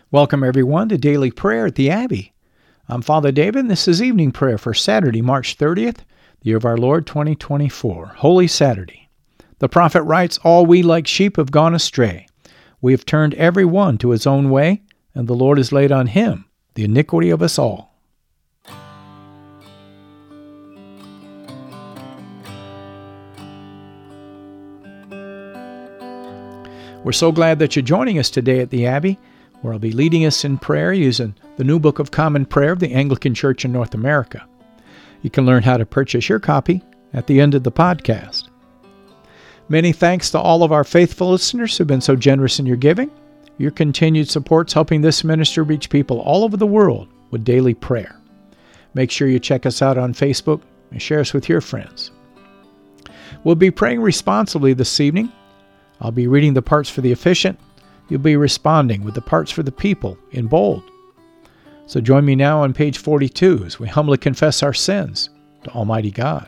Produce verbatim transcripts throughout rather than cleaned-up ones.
Welcome, everyone, to Daily Prayer at the Abbey. I'm Father David, and this is Evening Prayer for Saturday, March thirtieth, the year of our Lord, twenty twenty-four, Holy Saturday. The prophet writes, "All we like sheep have gone astray. We have turned every one to his own way, and the Lord has laid on him the iniquity of us all." We're so glad that you're joining us today at the Abbey, where I'll be leading us in prayer using the New Book of Common Prayer of the Anglican Church in North America. You can learn how to purchase your copy at the end of the podcast. Many thanks to all of our faithful listeners who've been so generous in your giving. Your continued support's helping this ministry reach people all over the world with daily prayer. Make sure you check us out on Facebook and share us with your friends. We'll be praying responsibly this evening. I'll be reading the parts for the efficient. You'll be responding with the parts for the people in bold. So join me now on page forty-two as we humbly confess our sins to Almighty God.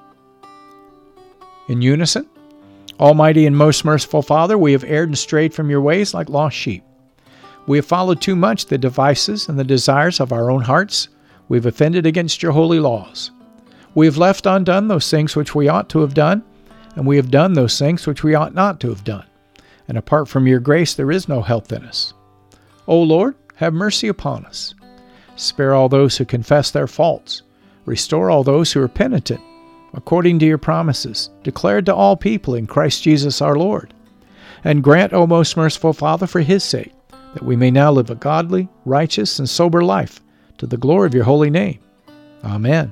In unison, Almighty and most merciful Father, we have erred and strayed from your ways like lost sheep. We have followed too much the devices and the desires of our own hearts. We have offended against your holy laws. We have left undone those things which we ought to have done, and we have done those things which we ought not to have done. And apart from your grace, there is no help in us. O Lord, have mercy upon us. Spare all those who confess their faults. Restore all those who are penitent, according to your promises, declared to all people in Christ Jesus our Lord. And grant, O most merciful Father, for his sake, that we may now live a godly, righteous, and sober life, to the glory of your holy name. Amen.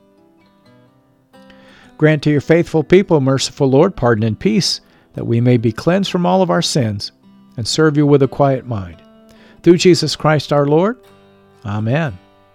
Grant to your faithful people, merciful Lord, pardon and peace, that we may be cleansed from all of our sins and serve you with a quiet mind. Through Jesus Christ our Lord. Amen.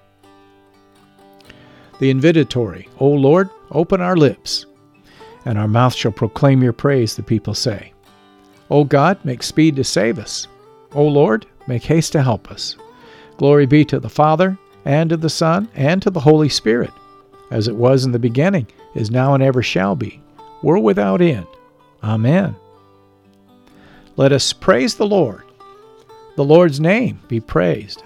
The invitatory, O Lord, open our lips, and our mouth shall proclaim your praise, the people say. O God, make speed to save us. O Lord, make haste to help us. Glory be to the Father, and to the Son, and to the Holy Spirit, as it was in the beginning, is now, and ever shall be, world without end. Amen. Let us praise the Lord. The Lord's name be praised.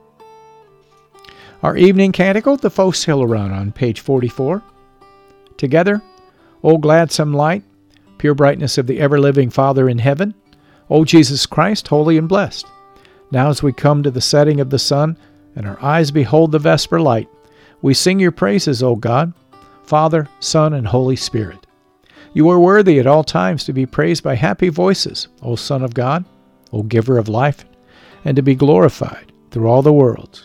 Our evening canticle, the Phos Hilaron, on page forty-four. Together, O gladsome light, pure brightness of the ever-living Father in heaven, O Jesus Christ, holy and blessed. Now as we come to the setting of the sun, and our eyes behold the vesper light, we sing your praises, O God, Father, Son, and Holy Spirit. You are worthy at all times to be praised by happy voices, O Son of God, O Giver of life, and to be glorified through all the worlds.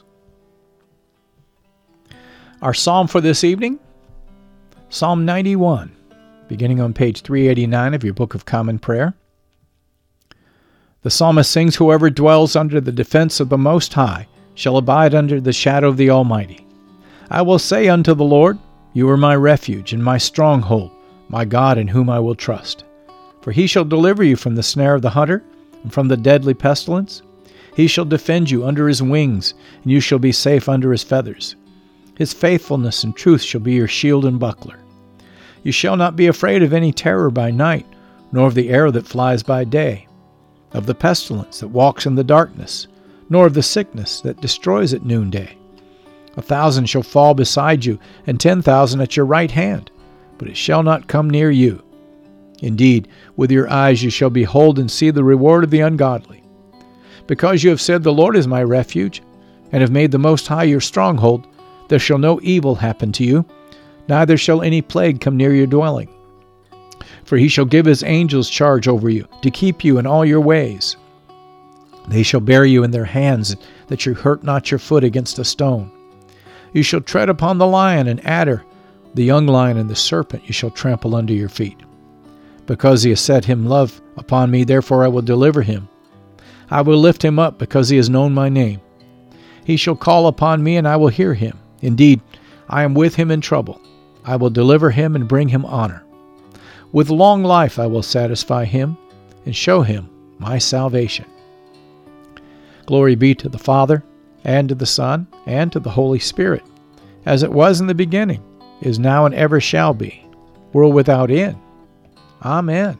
Our psalm for this evening, Psalm ninety-one, beginning on page three eighty-nine of your Book of Common Prayer. The psalmist sings, "Whoever dwells under the defense of the Most High shall abide under the shadow of the Almighty. I will say unto the Lord, you are my refuge and my stronghold, my God in whom I will trust. For he shall deliver you from the snare of the hunter, and from the deadly pestilence. He shall defend you under his wings, and you shall be safe under his feathers. His faithfulness and truth shall be your shield and buckler. You shall not be afraid of any terror by night, nor of the arrow that flies by day, of the pestilence that walks in the darkness, nor of the sickness that destroys at noonday. A thousand shall fall beside you, and ten thousand at your right hand, but it shall not come near you. Indeed, with your eyes you shall behold and see the reward of the ungodly. Because you have said, the Lord is my refuge, and have made the Most High your stronghold, there shall no evil happen to you, neither shall any plague come near your dwelling. For he shall give his angels charge over you, to keep you in all your ways. They shall bear you in their hands, that you hurt not your foot against a stone. You shall tread upon the lion and adder, the young lion and the serpent you shall trample under your feet. Because he has set him love upon me, therefore I will deliver him. I will lift him up, because he has known my name. He shall call upon me, and I will hear him. Indeed, I am with him in trouble. I will deliver him and bring him honor. With long life I will satisfy him, and show him my salvation. Glory be to the Father, and to the Son, and to the Holy Spirit, as it was in the beginning, is now, and ever shall be, world without end. Amen.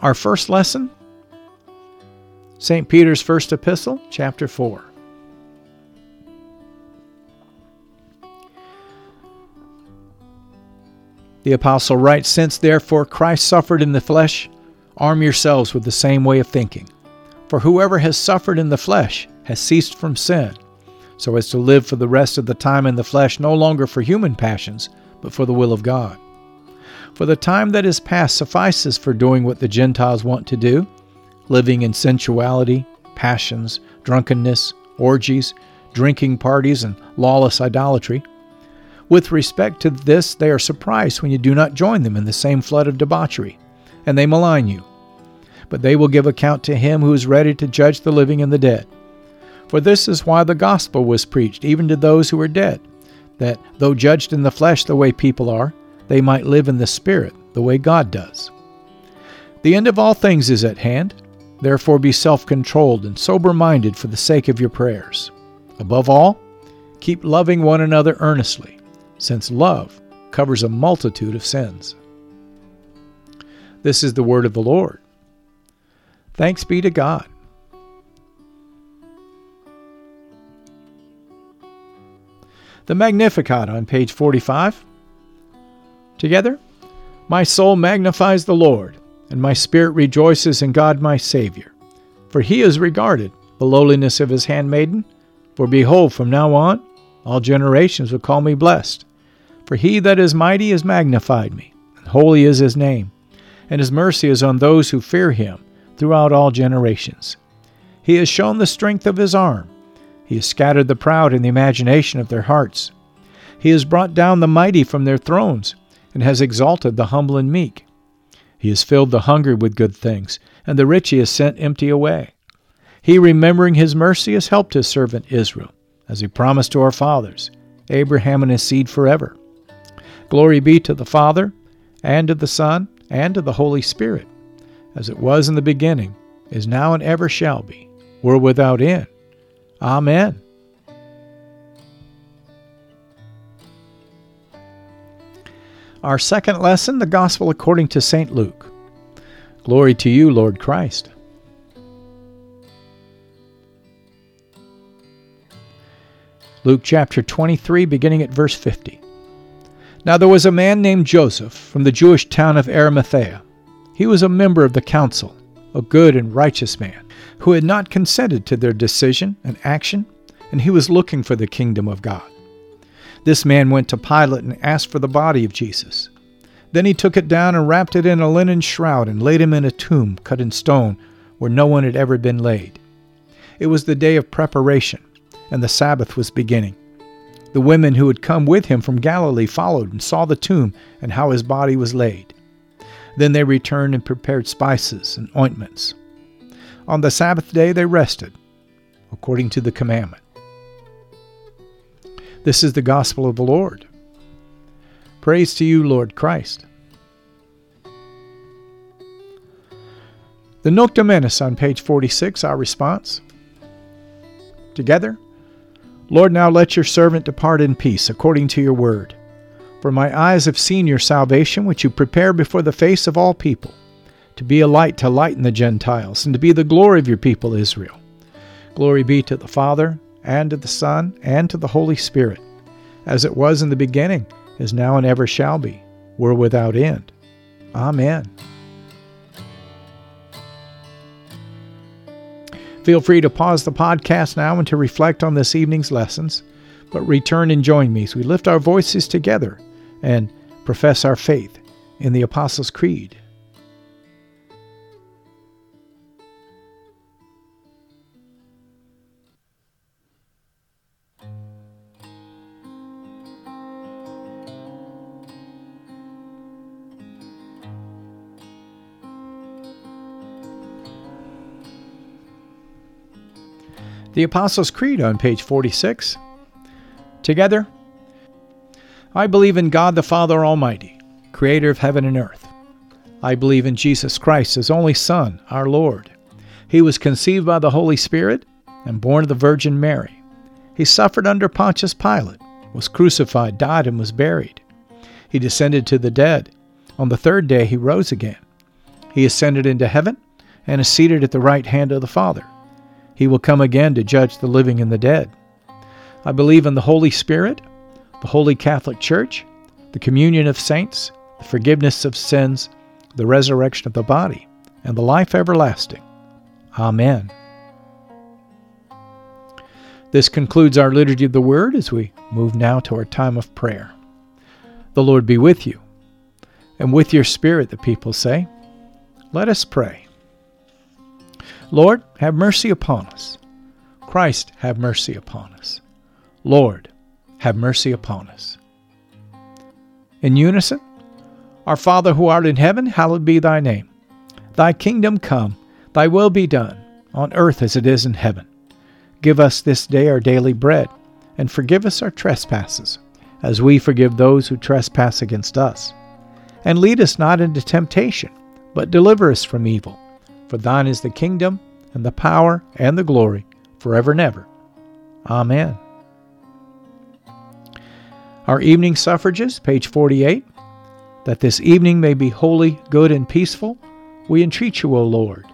Our first lesson, Saint Peter's first epistle, chapter four. The apostle writes, "Since therefore Christ suffered in the flesh, arm yourselves with the same way of thinking. For whoever has suffered in the flesh has ceased from sin, so as to live for the rest of the time in the flesh, no longer for human passions, but for the will of God. For the time that is past suffices for doing what the Gentiles want to do, living in sensuality, passions, drunkenness, orgies, drinking parties, and lawless idolatry. With respect to this, they are surprised when you do not join them in the same flood of debauchery, and they malign you. But they will give account to him who is ready to judge the living and the dead. For this is why the gospel was preached, even to those who are dead, that though judged in the flesh the way people are, they might live in the Spirit the way God does. The end of all things is at hand. Therefore be self-controlled and sober-minded for the sake of your prayers. Above all, keep loving one another earnestly, since love covers a multitude of sins." This is the word of the Lord. Thanks be to God. The Magnificat on page forty-five. Together, "My soul magnifies the Lord, and my spirit rejoices in God my Savior. For he has regarded the lowliness of his handmaiden. For behold, from now on, all generations will call me blessed. For he that is mighty has magnified me, and holy is his name, and his mercy is on those who fear him throughout all generations. He has shown the strength of his arm. He has scattered the proud in the imagination of their hearts. He has brought down the mighty from their thrones, and has exalted the humble and meek. He has filled the hungry with good things, and the rich he has sent empty away. He, remembering his mercy, has helped his servant Israel, as he promised to our fathers, Abraham and his seed forever. Glory be to the Father, and to the Son, and to the Holy Spirit, as it was in the beginning, is now, and ever shall be, world without end. Amen." Our second lesson, the Gospel according to Saint Luke. Glory to you, Lord Christ. Luke chapter twenty-three, beginning at verse fifty. "Now there was a man named Joseph from the Jewish town of Arimathea. He was a member of the council, a good and righteous man, who had not consented to their decision and action, and he was looking for the kingdom of God. This man went to Pilate and asked for the body of Jesus. Then he took it down and wrapped it in a linen shroud and laid him in a tomb cut in stone where no one had ever been laid. It was the day of preparation, and the Sabbath was beginning. The women who had come with him from Galilee followed and saw the tomb and how his body was laid. Then they returned and prepared spices and ointments. On the Sabbath day they rested, according to the commandment." This is the gospel of the Lord. Praise to you, Lord Christ. The Nunc Dimittis on page forty-six, our response. Together, "Lord, now let your servant depart in peace, according to your word. For my eyes have seen your salvation, which you prepare before the face of all people, to be a light to lighten the Gentiles, and to be the glory of your people Israel. Glory be to the Father, and to the Son, and to the Holy Spirit, as it was in the beginning, is now, and ever shall be, world without end. Amen." Feel free to pause the podcast now and to reflect on this evening's lessons, but return and join me as we lift our voices together and profess our faith in the Apostles' Creed. The Apostles' Creed on page forty-six. Together, "I believe in God the Father Almighty, creator of heaven and earth. I believe in Jesus Christ, his only Son, our Lord. He was conceived by the Holy Spirit and born of the Virgin Mary. He suffered under Pontius Pilate, was crucified, died, and was buried. He descended to the dead. On the third day he rose again. He ascended into heaven and is seated at the right hand of the Father. He will come again to judge the living and the dead. I believe in the Holy Spirit, the Holy Catholic Church, the communion of saints, the forgiveness of sins, the resurrection of the body, and the life everlasting. Amen. This concludes our Liturgy of the Word as we move now to our time of prayer. The Lord be with you, and with your spirit, the people say. Let us pray. Lord, have mercy upon us. Christ, have mercy upon us. Lord, have mercy upon us. In unison, Our Father who art in heaven, hallowed be thy name. Thy kingdom come, thy will be done, on earth as it is in heaven. Give us this day our daily bread, and forgive us our trespasses, as we forgive those who trespass against us. And lead us not into temptation, but deliver us from evil. For thine is the kingdom, and the power, and the glory, forever and ever. Amen. Our evening suffrages, page forty-eight. That this evening may be holy, good, and peaceful, we entreat you, O Lord.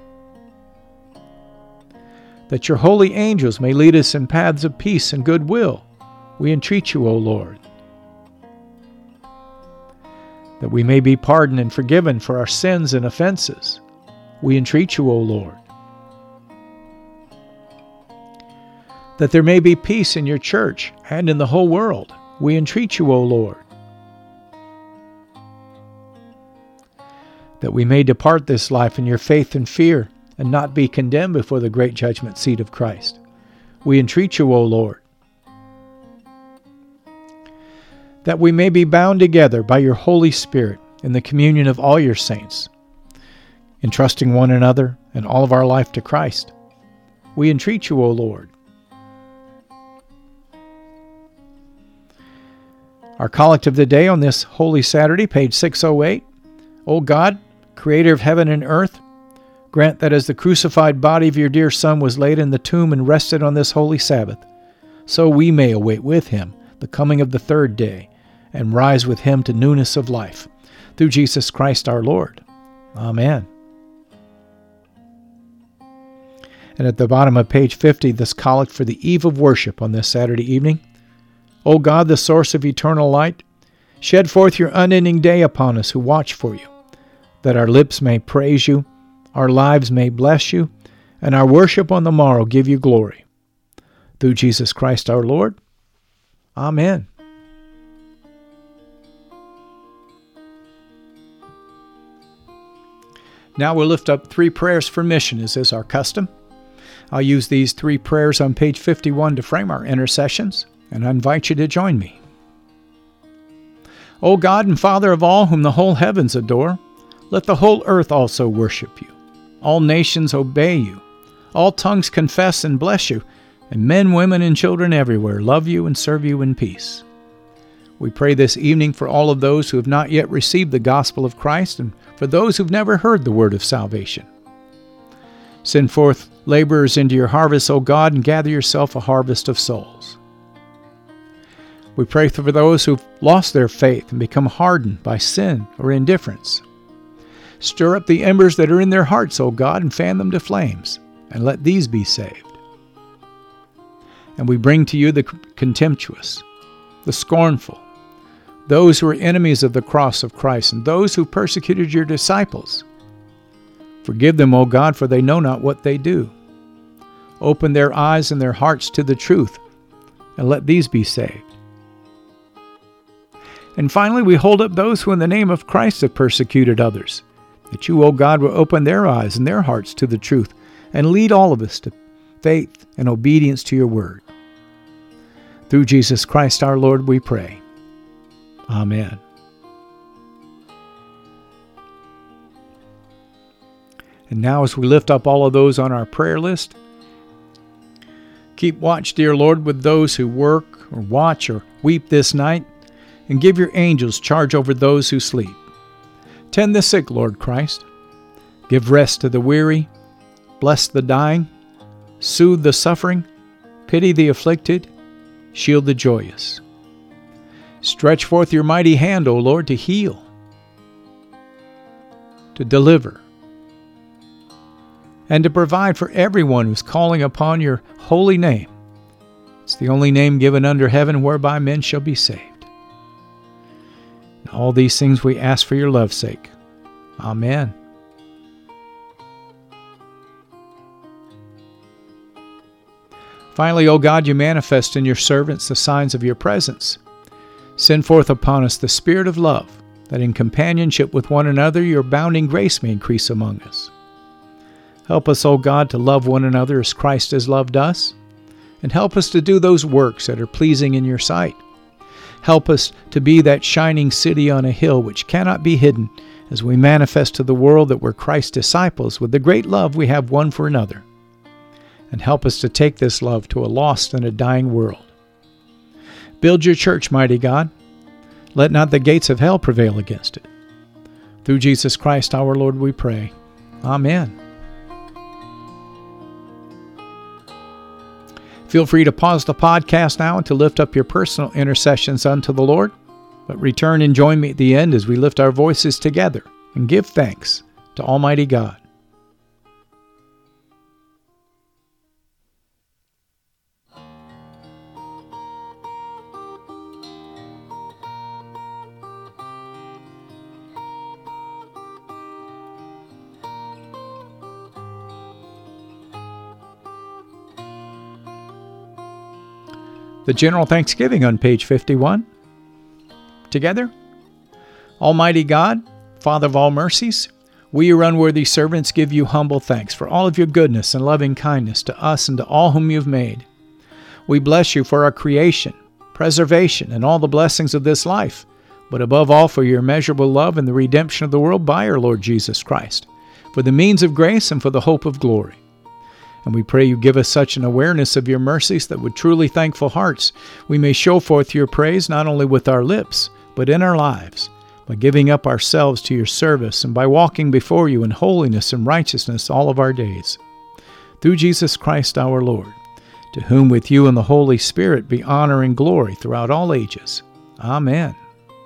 That your holy angels may lead us in paths of peace and goodwill, we entreat you, O Lord. That we may be pardoned and forgiven for our sins and offenses, we entreat you, O Lord. That there may be peace in your church and in the whole world, we entreat you, O Lord. That we may depart this life in your faith and fear, and not be condemned before the great judgment seat of Christ. We entreat you, O Lord. That we may be bound together by your Holy Spirit in the communion of all your saints, entrusting one another and all of our life to Christ. We entreat you, O Lord. Our collect of the day on this Holy Saturday, page six oh eight. O God, Creator of heaven and earth, grant that as the crucified body of your dear Son was laid in the tomb and rested on this holy Sabbath, so we may await with him the coming of the third day, and rise with him to newness of life. Through Jesus Christ our Lord. Amen. And at the bottom of page fifty, this collect for the eve of worship on this Saturday evening. O God, the source of eternal light, shed forth your unending day upon us who watch for you, that our lips may praise you, our lives may bless you, and our worship on the morrow give you glory. Through Jesus Christ our Lord. Amen. Now we'll lift up three prayers for mission, as is our custom. I'll use these three prayers on page fifty-one to frame our intercessions, and I invite you to join me. O God and Father of all, whom the whole heavens adore, let the whole earth also worship you. All nations obey you. All tongues confess and bless you, and men, women, and children everywhere love you and serve you in peace. We pray this evening for all of those who have not yet received the gospel of Christ, and for those who've never heard the word of salvation. Send forth laborers into your harvest, O God, and gather yourself a harvest of souls. We pray for those who've lost their faith and become hardened by sin or indifference. Stir up the embers that are in their hearts, O God, and fan them to flames, and let these be saved. And we bring to you the contemptuous, the scornful, those who are enemies of the cross of Christ, and those who persecuted your disciples. Forgive them, O God, for they know not what they do. Open their eyes and their hearts to the truth, and let these be saved. And finally, we hold up those who in the name of Christ have persecuted others, that you, O God, will open their eyes and their hearts to the truth, and lead all of us to faith and obedience to your word. Through Jesus Christ our Lord we pray. Amen. And now as we lift up all of those on our prayer list, keep watch, dear Lord, with those who work or watch or weep this night, and give your angels charge over those who sleep. Tend the sick, Lord Christ. Give rest to the weary. Bless the dying. Soothe the suffering. Pity the afflicted. Shield the joyous. Stretch forth your mighty hand, O Lord, to heal. to deliver, and to provide for everyone who's calling upon your holy name. It's the only name given under heaven whereby men shall be saved. And all these things we ask for your love's sake. Amen. Finally, O God, you manifest in your servants the signs of your presence. Send forth upon us the Spirit of love, that in companionship with one another your abounding grace may increase among us. Help us, O God, to love one another as Christ has loved us, and help us to do those works that are pleasing in your sight. Help us to be that shining city on a hill which cannot be hidden, as we manifest to the world that we're Christ's disciples with the great love we have one for another. And help us to take this love to a lost and a dying world. Build your church, mighty God. Let not the gates of hell prevail against it. Through Jesus Christ our Lord we pray. Amen. Feel free to pause the podcast now and to lift up your personal intercessions unto the Lord, but return and join me at the end as we lift our voices together and give thanks to Almighty God. The General Thanksgiving on page fifty-one. Together. Almighty God, Father of all mercies, we, your unworthy servants, give you humble thanks for all of your goodness and loving kindness to us and to all whom you have made. We bless you for our creation, preservation, and all the blessings of this life, but above all for your immeasurable love and the redemption of the world by our Lord Jesus Christ, for the means of grace and for the hope of glory. And we pray you give us such an awareness of your mercies that with truly thankful hearts we may show forth your praise not only with our lips, but in our lives, by giving up ourselves to your service and by walking before you in holiness and righteousness all of our days. Through Jesus Christ our Lord, to whom with you and the Holy Spirit be honor and glory throughout all ages. Amen.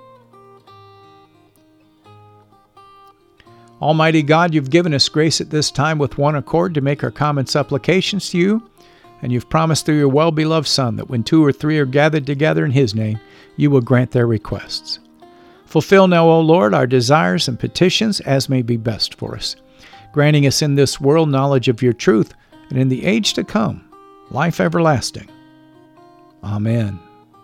Almighty God, you've given us grace at this time with one accord to make our common supplications to you, and you've promised through your well-beloved Son that when two or three are gathered together in his name, you will grant their requests. Fulfill now, O Lord, our desires and petitions as may be best for us, granting us in this world knowledge of your truth, and in the age to come, life everlasting. Amen.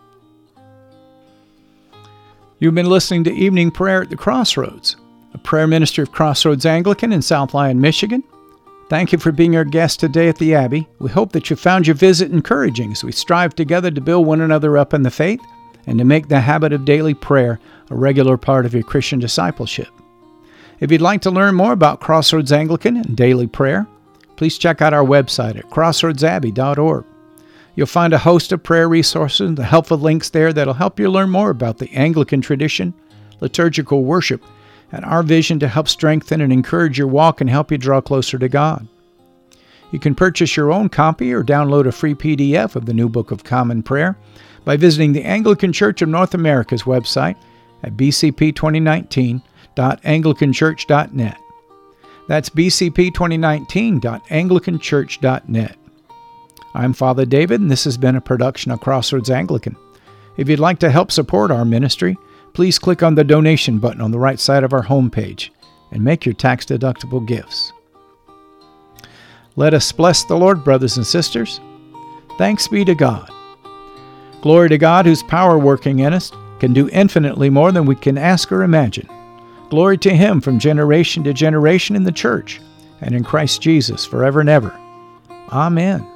You've been listening to Evening Prayer at the Crossroads, a prayer ministry of Crossroads Anglican in South Lyon, Michigan. Thank you for being our guest today at the Abbey. We hope that you found your visit encouraging as we strive together to build one another up in the faith and to make the habit of daily prayer a regular part of your Christian discipleship. If you'd like to learn more about Crossroads Anglican and daily prayer, please check out our website at crossroads abbey dot org. You'll find a host of prayer resources and helpful links there that'll help you learn more about the Anglican tradition, liturgical worship, and our vision to help strengthen and encourage your walk and help you draw closer to God. You can purchase your own copy or download a free P D F of the New Book of Common Prayer by visiting the Anglican Church of North America's website at b c p twenty nineteen dot anglican church dot net. That's b c p twenty nineteen dot anglican church dot net. I'm Father David, and this has been a production of Crossroads Anglican. If you'd like to help support our ministry, please click on the donation button on the right side of our homepage and make your tax-deductible gifts. Let us bless the Lord, brothers and sisters. Thanks be to God. Glory to God, whose power working in us can do infinitely more than we can ask or imagine. Glory to him from generation to generation in the church and in Christ Jesus forever and ever. Amen.